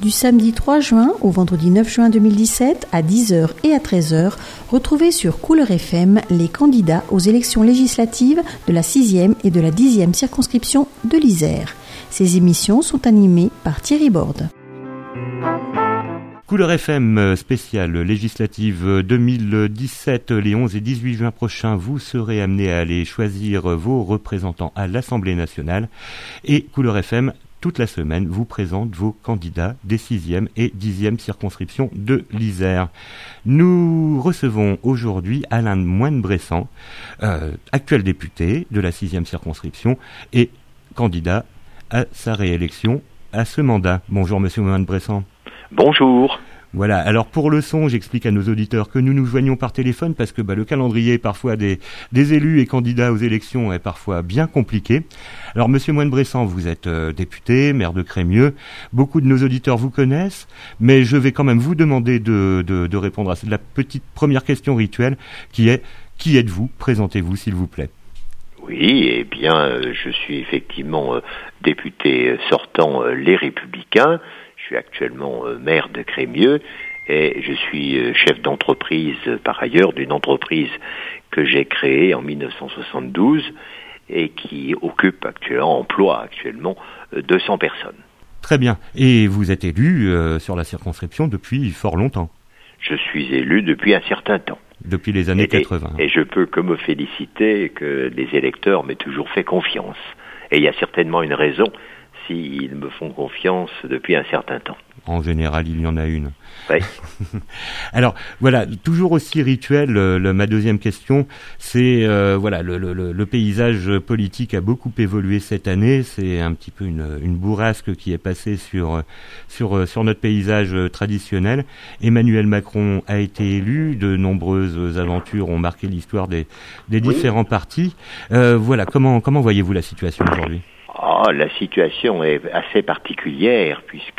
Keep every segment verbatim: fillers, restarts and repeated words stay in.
Du samedi trois juin au vendredi neuf juin deux mille dix-sept à dix heures et à treize heures, retrouvez sur Couleur F M les candidats aux élections législatives de la sixième et de la dixième circonscription de l'Isère. Ces émissions sont animées par Thierry Borde. Couleur F M spéciale législative deux mille dix-sept, les onze et dix-huit juin prochains, vous serez amenés à aller choisir vos représentants à l'Assemblée nationale. Et Couleur F M, toute la semaine, vous présente vos candidats des sixième et dixième circonscriptions de l'Isère. Nous recevons aujourd'hui Alain Moine-Bressan, euh, actuel député de la sixième circonscription et candidat à sa réélection à ce mandat. Bonjour Monsieur Moine-Bressan. Bonjour. Voilà, alors pour le son, j'explique à nos auditeurs que nous nous joignons par téléphone parce que bah, le calendrier parfois des, des élus et candidats aux élections est parfois bien compliqué. Alors Monsieur Moine-Bressan, vous êtes euh, député, maire de Crémieux, beaucoup de nos auditeurs vous connaissent, mais je vais quand même vous demander de, de, de répondre à la petite première question rituelle qui est « Qui êtes-vous ? Présentez-vous s'il vous plaît ». Oui, eh bien, euh, je suis effectivement euh, député sortant euh, Les Républicains. Je suis actuellement euh, maire de Crémieux et je suis euh, chef d'entreprise euh, par ailleurs d'une entreprise que j'ai créée en dix-neuf cent soixante-douze et qui occupe actuellement, emploie actuellement euh, deux cents personnes. Très bien. Et vous êtes élu euh, sur la circonscription depuis fort longtemps. Je suis élu depuis un certain temps. Depuis les années et, quatre-vingts. Et je peux que me féliciter que les électeurs m'aient toujours fait confiance. Et il y a certainement une raison s'ils me font confiance depuis un certain temps. En général, il y en a une. Oui. Alors, voilà, toujours aussi rituel, euh, le, ma deuxième question, c'est, euh, voilà, le, le, le paysage politique a beaucoup évolué cette année, c'est un petit peu une, une bourrasque qui est passée sur, sur, sur notre paysage traditionnel. Emmanuel Macron a été élu, de nombreuses aventures ont marqué l'histoire des, des oui. différents partis. Euh, voilà, comment, comment voyez-vous la situation aujourd'hui ? Ah, la situation est assez particulière puisque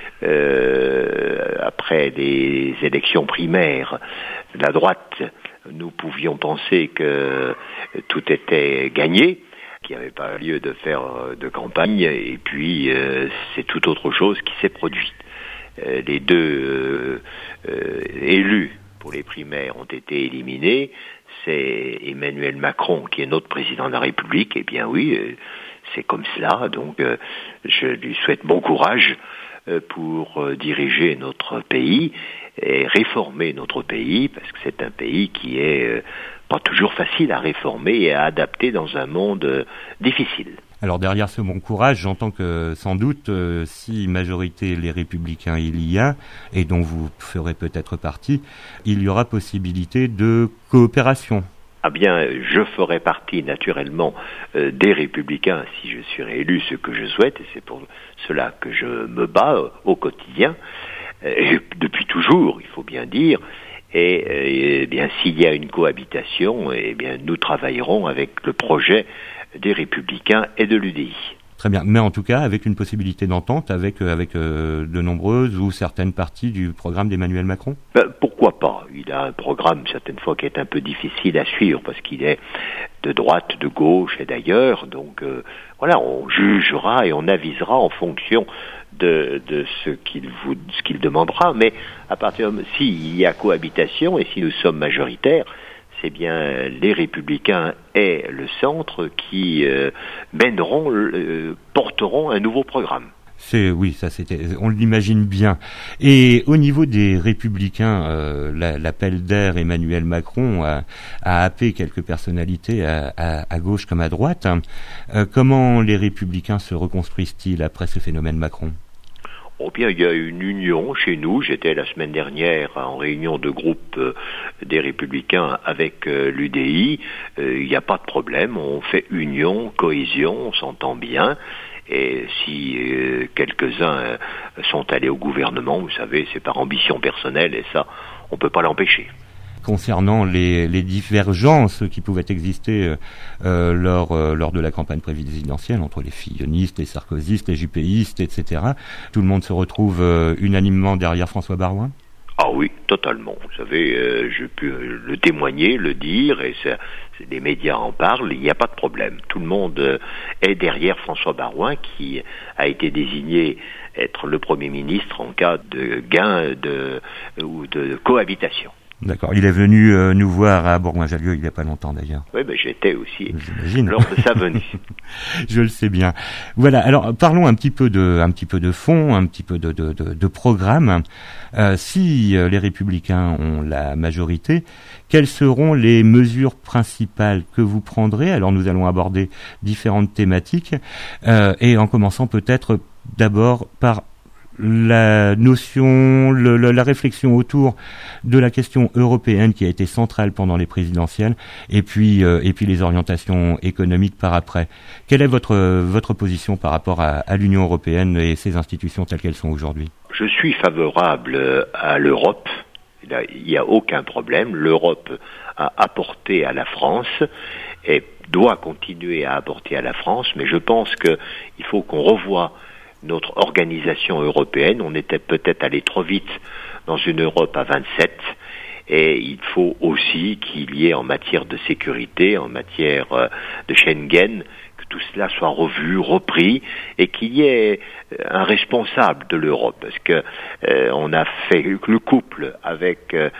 euh, après les élections primaires, la droite, nous pouvions penser que tout était gagné, qu'il n'y avait pas lieu de faire de campagne, et puis euh, c'est tout autre chose qui s'est produite. Euh, les deux euh, euh, élus pour les primaires ont été éliminés. C'est Emmanuel Macron qui est notre président de la République. Eh bien oui, euh, c'est comme cela, donc euh, je lui souhaite bon courage euh, pour euh, diriger notre pays et réformer notre pays, parce que c'est un pays qui est euh, pas toujours facile à réformer et à adapter dans un monde euh, difficile. Alors derrière ce bon courage, j'entends que sans doute, euh, si majorité les Républicains il y a, et dont vous ferez peut-être partie, il y aura possibilité de coopération. Ah bien, je ferai partie naturellement euh, des Républicains si je suis réélu, ce que je souhaite, et c'est pour cela que je me bats euh, au quotidien, euh, depuis toujours, il faut bien dire, et, euh, et bien s'il y a une cohabitation, eh bien nous travaillerons avec le projet des Républicains et de l'U D I. Très bien, mais en tout cas avec une possibilité d'entente avec, avec euh, de nombreuses ou certaines parties du programme d'Emmanuel Macron ? Ben, pourquoi pas ? Il a un programme certaines fois qui est un peu difficile à suivre parce qu'il est de droite, de gauche et d'ailleurs. Donc euh, voilà, on jugera et on avisera en fonction de, de ce qu'il vous, ce qu'il demandera. Mais à partir de s'il y a cohabitation et si nous sommes majoritaires, c'est bien les Républicains et le centre qui euh, mèneront, euh, porteront un nouveau programme. C'est oui, ça c'était, on l'imagine bien. Et au niveau des Républicains, euh, la, l'appel d'air Emmanuel Macron a, a happé quelques personnalités à, à, à gauche comme à droite. Euh, comment les Républicains se reconstruisent-ils après ce phénomène Macron ? Oh bien, il y a une union chez nous. J'étais la semaine dernière en réunion de groupe euh, des Républicains avec euh, l'U D I. Euh, il n'y a pas de problème. On fait union, cohésion, on s'entend bien. Et si euh, quelques-uns euh, sont allés au gouvernement, vous savez, c'est par ambition personnelle et ça, on ne peut pas l'empêcher. Concernant les, les divergences qui pouvaient exister euh, lors, euh, lors de la campagne présidentielle entre les fillonistes, les sarkozystes, les juppéistes, et cetera, tout le monde se retrouve euh, unanimement derrière François Baroin ? Ah oui, totalement. Vous savez, euh, je peux le témoigner, le dire, et c'est, c'est, les médias en parlent, il n'y a pas de problème. Tout le monde euh, est derrière François Baroin, qui a été désigné être le Premier ministre en cas de gain de, ou de cohabitation. D'accord. Il est venu euh, nous voir à Bourgoin-Jallieu il n'y a pas longtemps d'ailleurs. Oui, ben j'étais aussi. J'imagine. Lors de sa venue. Je le sais bien. Voilà. Alors parlons un petit peu de, un petit peu de fond, un petit peu de, de, de, de programme. Euh, si euh, les Républicains ont la majorité, quelles seront les mesures principales que vous prendrez? Alors nous allons aborder différentes thématiques euh, et en commençant peut-être d'abord par la notion, le, le, la réflexion autour de la question européenne qui a été centrale pendant les présidentielles, et puis euh, et puis les orientations économiques par après. Quelle est votre votre position par rapport à, à l'Union européenne et ses institutions telles qu'elles sont aujourd'hui? Je suis favorable à l'Europe. Il n'y a aucun problème. L'Europe a apporté à la France et doit continuer à apporter à la France, mais je pense qu'il faut qu'on revoie notre organisation européenne. On était peut-être allé trop vite dans une Europe à vingt-sept, et il faut aussi qu'il y ait en matière de sécurité, en matière de Schengen, que tout cela soit revu, repris, et qu'il y ait un responsable de l'Europe, parce que euh, on a fait le couple avec euh,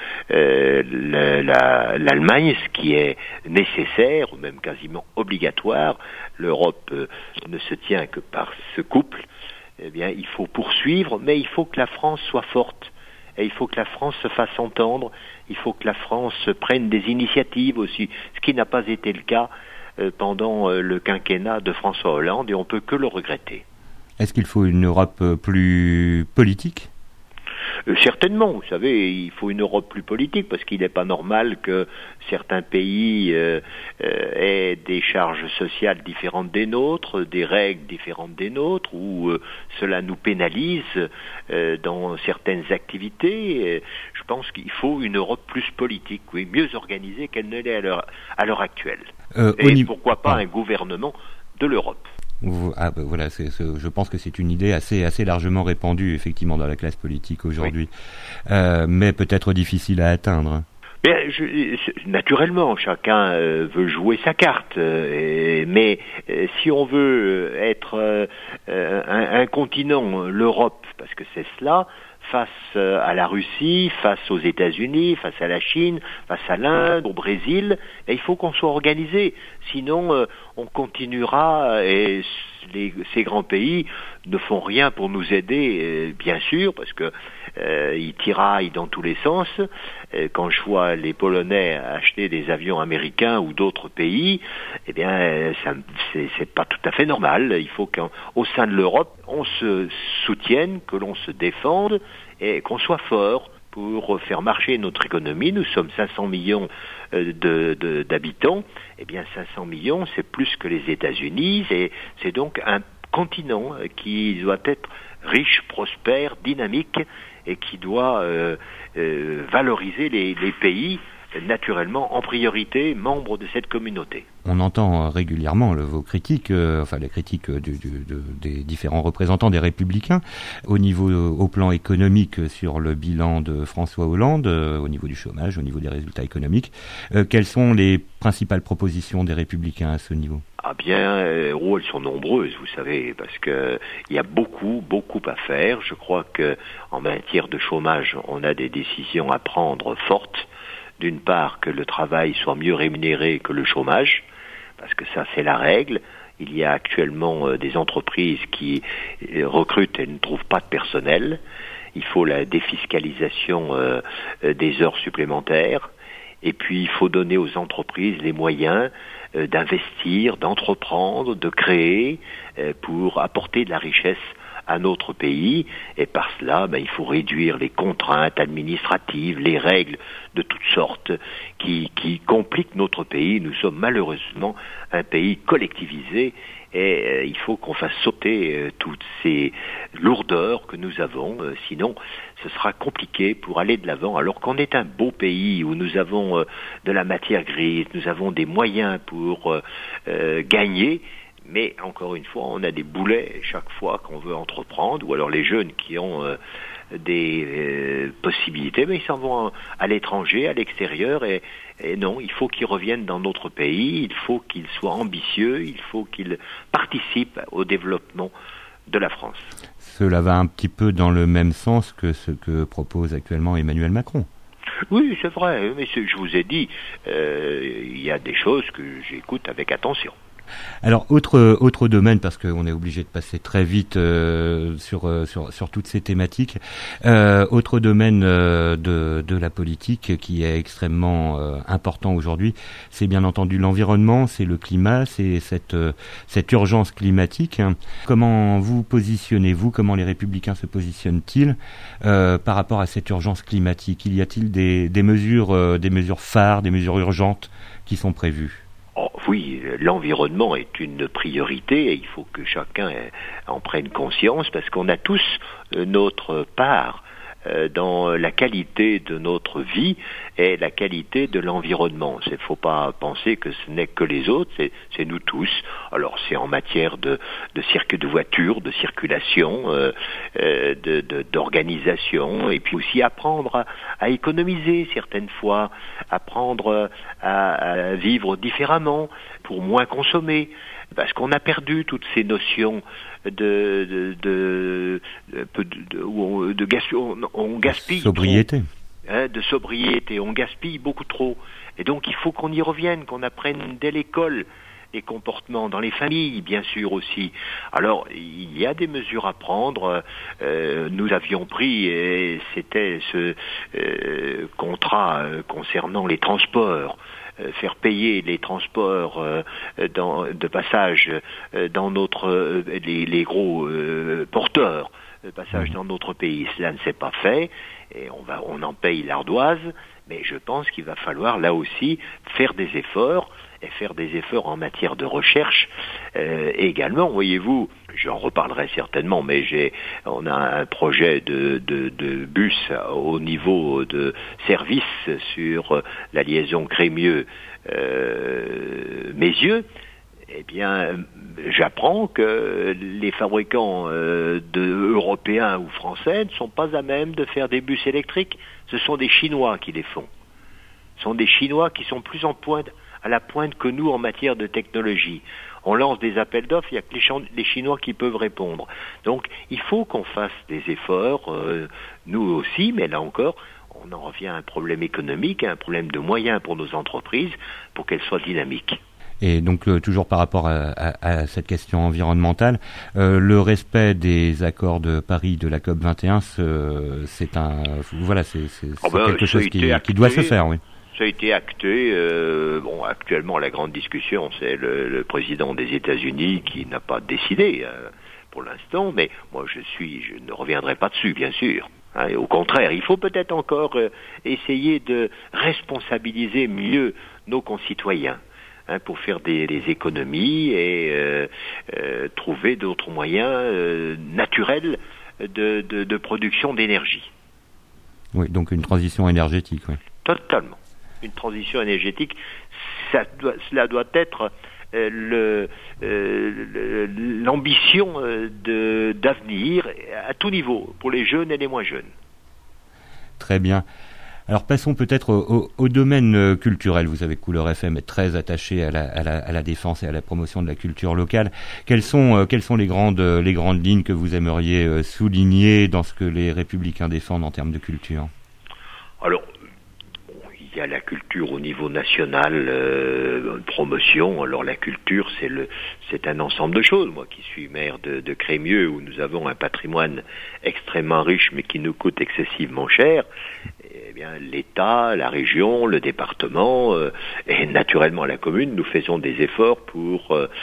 le, la, l'Allemagne, ce qui est nécessaire, ou même quasiment obligatoire. L'Europe euh, ne se tient que par ce couple. Eh bien, il faut poursuivre, mais il faut que la France soit forte, et il faut que la France se fasse entendre, il faut que la France prenne des initiatives aussi, ce qui n'a pas été le cas euh, pendant euh, le quinquennat de François Hollande, et on peut que le regretter. Est-ce qu'il faut une Europe plus politique ? Euh, certainement, vous savez, il faut une Europe plus politique, parce qu'il n'est pas normal que certains pays euh, euh, aient des charges sociales différentes des nôtres, des règles différentes des nôtres, ou euh, cela nous pénalise euh, dans certaines activités. Et je pense qu'il faut une Europe plus politique, oui, mieux organisée qu'elle ne l'est à l'heure, à l'heure actuelle. Euh, Et niveau... pourquoi pas ah. un gouvernement de l'Europe. Ah ben voilà, c'est, c'est, je pense que c'est une idée assez assez largement répandue effectivement dans la classe politique aujourd'hui, oui. euh, mais peut-être difficile à atteindre. Bien, je, naturellement, chacun euh, veut jouer sa carte, euh, et, mais euh, si on veut être euh, un, un continent, l'Europe, parce que c'est cela, face à la Russie, face aux États-Unis, face à la Chine, face à l'Inde, au Brésil, et il faut qu'on soit organisé. Sinon, euh, on continuera, et les, ces grands pays ne font rien pour nous aider, euh, bien sûr, parce que euh, ils tiraillent dans tous les sens. Euh, quand je vois les Polonais acheter des avions américains ou d'autres pays, eh bien, euh, ça, c'est, c'est pas tout à fait normal. Il faut qu'au sein de l'Europe, on se soutienne, que l'on se défende, et qu'on soit fort pour faire marcher notre économie. Nous sommes cinq cents millions de, de, d'habitants. Eh bien, cinq cents millions, c'est plus que les États-Unis. C'est, c'est donc un continent qui doit être riche, prospère, dynamique, et qui doit euh, euh, valoriser les, les pays naturellement en priorité membres de cette communauté. On entend régulièrement le, vos critiques, euh, enfin les critiques du, du, de, des différents représentants des Républicains au niveau, au plan économique sur le bilan de François Hollande, euh, au niveau du chômage, au niveau des résultats économiques. Euh, quelles sont les principales propositions des Républicains à ce niveau ? Ah bien, euh, oh, elles sont nombreuses, vous savez, parce que il y a beaucoup, beaucoup à faire. Je crois que en matière de chômage, on a des décisions à prendre fortes. D'une part, que le travail soit mieux rémunéré que le chômage, parce que ça, c'est la règle. Il y a actuellement euh, des entreprises qui euh, recrutent et ne trouvent pas de personnel. Il faut la défiscalisation euh, euh, des heures supplémentaires. Et puis, il faut donner aux entreprises les moyens euh, d'investir, d'entreprendre, de créer, euh, pour apporter de la richesse à notre pays, et par cela, ben, il faut réduire les contraintes administratives, les règles de toutes sortes qui, qui compliquent notre pays. Nous sommes malheureusement un pays collectivisé, et euh, il faut qu'on fasse sauter euh, toutes ces lourdeurs que nous avons, euh, sinon ce sera compliqué pour aller de l'avant, alors qu'on est un beau pays où nous avons euh, de la matière grise, nous avons des moyens pour euh, euh, gagner. Mais encore une fois, on a des boulets chaque fois qu'on veut entreprendre, ou alors les jeunes qui ont euh, des euh, possibilités, mais ils s'en vont à l'étranger, à l'extérieur, et, et non, il faut qu'ils reviennent dans notre pays, il faut qu'ils soient ambitieux, il faut qu'ils participent au développement de la France. Cela va un petit peu dans le même sens que ce que propose actuellement Emmanuel Macron. Oui, c'est vrai, mais je vous ai dit, euh, il y a des choses que j'écoute avec attention. Alors, autre autre domaine, parce qu'on est obligé de passer très vite euh, sur, euh, sur sur toutes ces thématiques, euh, autre domaine euh, de de la politique qui est extrêmement euh, important aujourd'hui, c'est bien entendu l'environnement, c'est le climat, c'est cette euh, cette urgence climatique. Comment vous positionnez-vous, comment les Républicains se positionnent-ils euh, par rapport à cette urgence climatique? Y a-t-il des des mesures euh, des mesures phares, des mesures urgentes qui sont prévues? Oh, oui, l'environnement est une priorité et il faut que chacun en prenne conscience parce qu'on a tous notre part dans la qualité de notre vie et la qualité de l'environnement. Il ne faut pas penser que ce n'est que les autres, c'est, c'est nous tous. Alors c'est en matière de, de circuit de voitures, de circulation, euh, de, de, d'organisation, et puis aussi apprendre à, à économiser certaines fois, apprendre à, à vivre différemment pour moins consommer. Parce qu'on a perdu toutes ces notions de de de de, de, de, de gaspille, on, on gaspille sobriété, trop, hein, de sobriété, on gaspille beaucoup trop, et donc il faut qu'on y revienne, qu'on apprenne dès l'école les comportements dans les familles, bien sûr aussi. Alors il y a des mesures à prendre. Euh, nous avions pris, et c'était ce euh, contrat euh, concernant les transports. Faire payer les transports euh, dans, de passage euh, dans notre euh, les, les gros euh, porteurs de passage dans notre pays. Cela ne s'est pas fait et on va on en paye l'ardoise, mais je pense qu'il va falloir là aussi faire des efforts et faire des efforts en matière de recherche euh, également. Voyez-vous, j'en reparlerai certainement, mais j'ai, on a un projet de, de, de bus au niveau de service sur la liaison Crémieux euh, Mézieux. Eh bien, j'apprends que les fabricants euh, de, européens ou français ne sont pas à même de faire des bus électriques. Ce sont des Chinois qui les font. Ce sont des Chinois qui sont plus en pointe, à la pointe que nous en matière de technologie. On lance des appels d'offres, il n'y a que les, Ch- les Chinois qui peuvent répondre. Donc, il faut qu'on fasse des efforts, euh, nous aussi, mais là encore, on en revient à un problème économique, à un problème de moyens pour nos entreprises, pour qu'elles soient dynamiques. Et donc euh, toujours par rapport à, à, à cette question environnementale, euh, le respect des accords de Paris de la COP vingt et un, c'est, c'est un voilà, c'est, c'est, oh ben, c'est quelque chose qui, acté, qui doit se faire, oui. Ça a été acté. Euh, bon, actuellement, la grande discussion, c'est le, le président des États-Unis qui n'a pas décidé euh, pour l'instant, mais moi, je suis, je ne reviendrai pas dessus, bien sûr. Hein, et au contraire, il faut peut-être encore euh, essayer de responsabiliser mieux nos concitoyens. Hein, pour faire des, des économies et euh, euh, trouver d'autres moyens euh, naturels de, de, de production d'énergie. Oui, donc une transition énergétique, oui. Totalement. Une transition énergétique, ça doit, cela doit être euh, le, euh, l'ambition euh, de, d'avenir à tout niveau, pour les jeunes et les moins jeunes. Très bien. Alors passons peut-être au, au, au domaine culturel. Vous savez que Couleur F M est très attaché à la, à, la, à la défense et à la promotion de la culture locale. Quelles sont, euh, quelles sont les grandes, les grandes lignes que vous aimeriez euh, souligner dans ce que les Républicains défendent en termes de culture ? Alors, bon, il y a la culture au niveau national, euh, promotion. Alors la culture, c'est le, c'est un ensemble de choses. Moi qui suis maire de, de Crémieux, où nous avons un patrimoine extrêmement riche, mais qui nous coûte excessivement cher, eh bien, l'État, la région, le département euh, et naturellement la commune, nous faisons des efforts pour euh,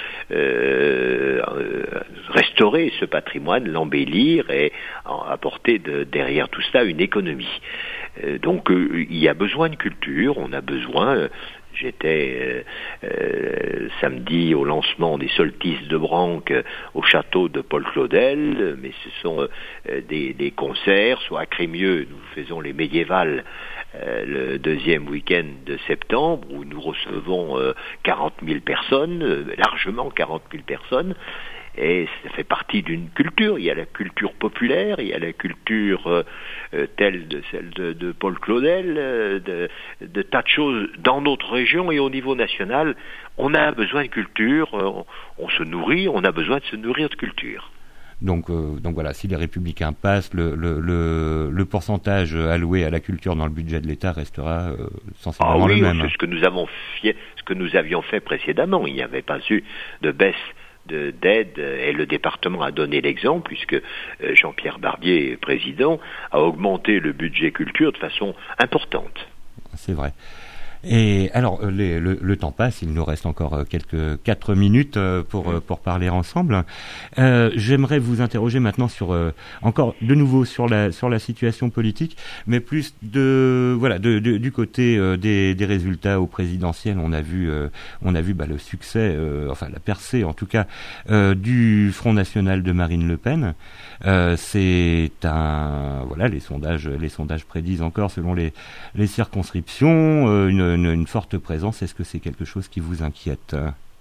euh, restaurer ce patrimoine, l'embellir et apporter de, derrière tout cela une économie. Euh, donc euh, il y a besoin de culture, on a besoin... Euh, J'étais euh, euh, samedi au lancement des solstices de Branque euh, au château de Paul Claudel, mais ce sont euh, des, des concerts, soit à Crémieux, nous faisons les médiévales euh, le deuxième week-end de septembre, où nous recevons euh, quarante mille personnes, euh, largement quarante mille personnes, Et ça fait partie d'une culture. Il y a la culture populaire, il y a la culture euh, euh, telle de celle de, de Paul Claudel, euh, de, de tas de choses dans notre région et au niveau national. On a besoin de culture, on, on se nourrit, on a besoin de se nourrir de culture. Donc, euh, donc voilà, si les Républicains passent, le, le, le, le pourcentage alloué à la culture dans le budget de l'État restera euh, sensiblement ah oui, le même. C'est ce que nous avons fait, ce que nous avions fait précédemment. Il n'y avait pas eu de baisse de, d'aide et le département a donné l'exemple puisque Jean-Pierre Barbier, président, a augmenté le budget culture de façon importante. C'est vrai. Et alors, les, le, le temps passe, il nous reste encore quelques quatre minutes pour pour parler ensemble. Euh, j'aimerais vous interroger maintenant sur euh, encore de nouveau sur la sur la situation politique, mais plus de voilà de, de du côté euh, des des résultats au présidentiel. On a vu euh, on a vu bah, le succès, euh, enfin la percée en tout cas euh, du Front National de Marine Le Pen. Euh, c'est un voilà les sondages les sondages prédisent encore selon les les circonscriptions euh, une Une, une forte présence. Est-ce que c'est quelque chose qui vous inquiète?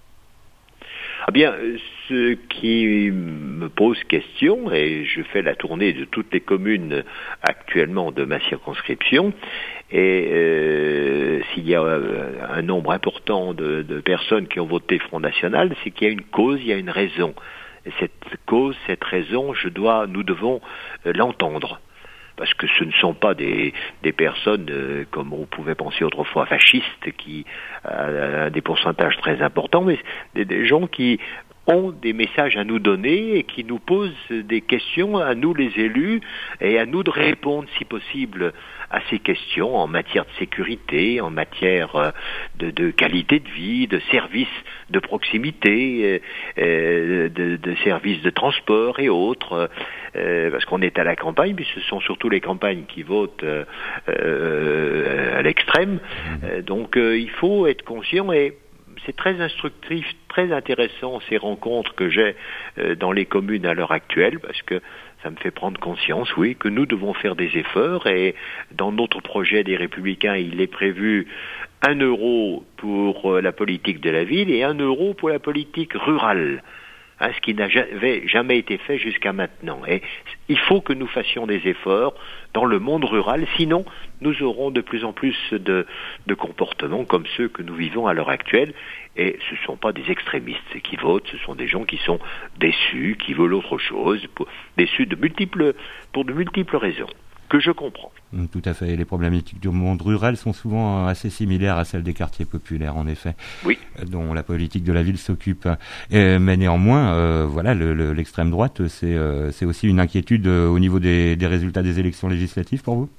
Ah bien, ce qui me pose question, et je fais la tournée de toutes les communes actuellement de ma circonscription, et euh, s'il y a un nombre important de, de personnes qui ont voté Front National, c'est qu'il y a une cause, il y a une raison. Et cette cause, cette raison, je dois, nous devons l'entendre. Parce que ce ne sont pas des, des personnes, euh, comme on pouvait penser autrefois, fascistes, qui euh, ont des pourcentages très importants, mais des, des gens qui ont des messages à nous donner et qui nous posent des questions à nous les élus et à nous de répondre si possible à ces questions en matière de sécurité, en matière de, de qualité de vie, de services de proximité, euh, de, de services de transport et autres, euh, parce qu'on est à la campagne, puis ce sont surtout les campagnes qui votent euh, euh, à l'extrême, euh, donc euh, il faut être conscient et c'est très instructif, très intéressant ces rencontres que j'ai euh, dans les communes à l'heure actuelle, parce que ça me fait prendre conscience, oui, que nous devons faire des efforts et dans notre projet des Républicains, il est prévu un euro pour euh, la politique de la ville et un euro pour la politique rurale. Hein, ce qui n'avait jamais été fait jusqu'à maintenant. Et il faut que nous fassions des efforts dans le monde rural, sinon nous aurons de plus en plus de, de comportements comme ceux que nous vivons à l'heure actuelle. Et ce ne sont pas des extrémistes qui votent, ce sont des gens qui sont déçus, qui veulent autre chose, pour, déçus de multiples, pour de multiples raisons, que je comprends. Tout à fait. Les problématiques du monde rural sont souvent assez similaires à celles des quartiers populaires, en effet, oui, dont la politique de la ville s'occupe. Et, mais néanmoins, euh, voilà, le, le, l'extrême droite, c'est, euh, c'est aussi une inquiétude euh, au niveau des, des résultats des élections législatives pour vous ?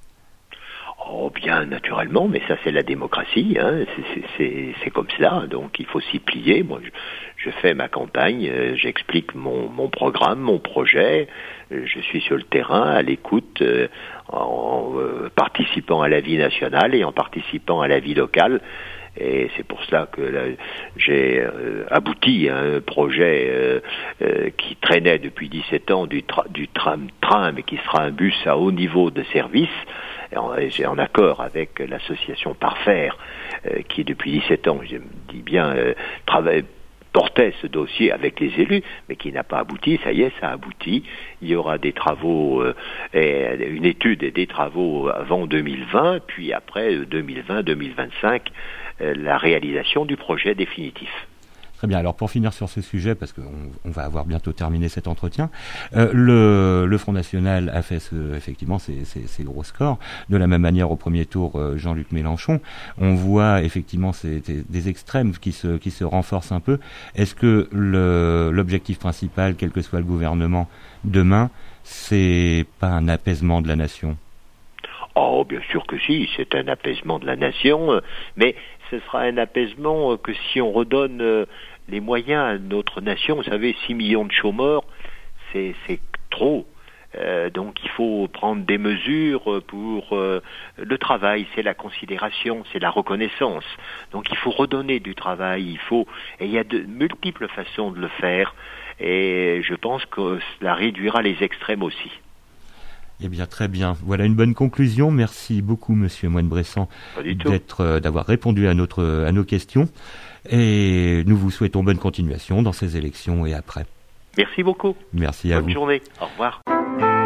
Oh bien, naturellement, mais ça c'est la démocratie, hein. c'est, c'est, c'est, c'est comme cela, donc il faut s'y plier. Moi, je, je fais ma campagne, euh, j'explique mon, mon programme, mon projet, euh, je suis sur le terrain, à l'écoute, euh, en euh, participant à la vie nationale et en participant à la vie locale. Et c'est pour cela que là, j'ai euh, abouti à un projet euh, euh, qui traînait depuis dix-sept ans du, tra- du tram-train, mais qui sera un bus à haut niveau de service. Et en, et en accord avec l'association Parfaire, euh, qui depuis dix-sept ans, je me dis bien, euh, travaille, portait ce dossier avec les élus, mais qui n'a pas abouti. Ça y est, ça a abouti. Il y aura des travaux, euh, et une étude et des travaux avant deux mille vingt, puis après deux mille vingt deux mille vingt-cinq, euh, la réalisation du projet définitif. Très bien. Alors pour finir sur ce sujet, parce qu'on on va avoir bientôt terminé cet entretien, euh, le, le Front National a fait ce, effectivement ces, ces, ces gros scores. De la même manière, au premier tour, euh, Jean-Luc Mélenchon, on voit effectivement ces, des, des extrêmes qui se, qui se renforcent un peu. Est-ce que le, l'objectif principal, quel que soit le gouvernement demain, c'est pas un apaisement de la nation ? Oh, bien sûr que si, c'est un apaisement de la nation, mais ce sera un apaisement que si on redonne les moyens à notre nation. Vous savez, six millions de chômeurs, c'est, c'est trop. Euh, donc il faut prendre des mesures pour euh, le travail, c'est la considération, c'est la reconnaissance. Donc il faut redonner du travail, il faut, et il y a de multiples façons de le faire, et je pense que cela réduira les extrêmes aussi. Eh bien, très bien. Voilà une bonne conclusion. Merci beaucoup, Monsieur Moine-Bressan, d'être, euh, d'avoir répondu à notre, à nos questions. Et nous vous souhaitons bonne continuation dans ces élections et après. Merci beaucoup. Merci à vous. Bonne journée. Au revoir.